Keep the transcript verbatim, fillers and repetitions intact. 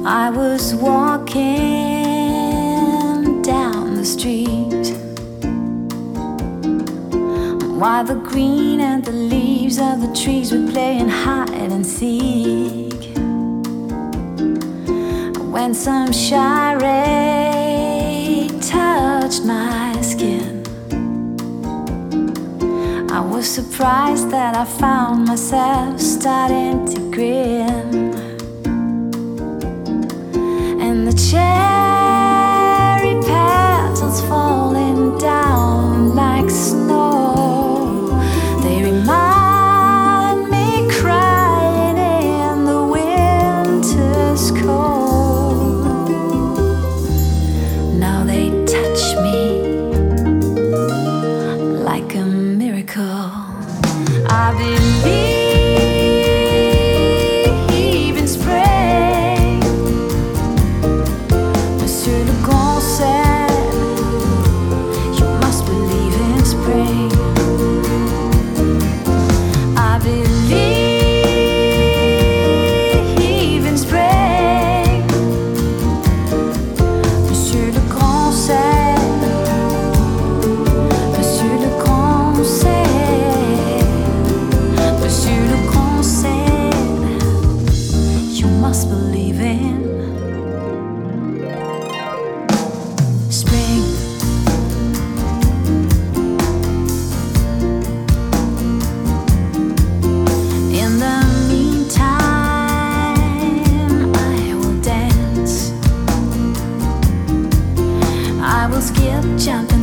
I was walking down the street while the green and the leaves of the trees were playing hide and seek, when some shy ray touched my skin. I was surprised that I found myself starting to grin. And the cherry petals falling down like snow, they remind me crying in the winter's cold. Now they touch me like a miracle. I believe skip, jumping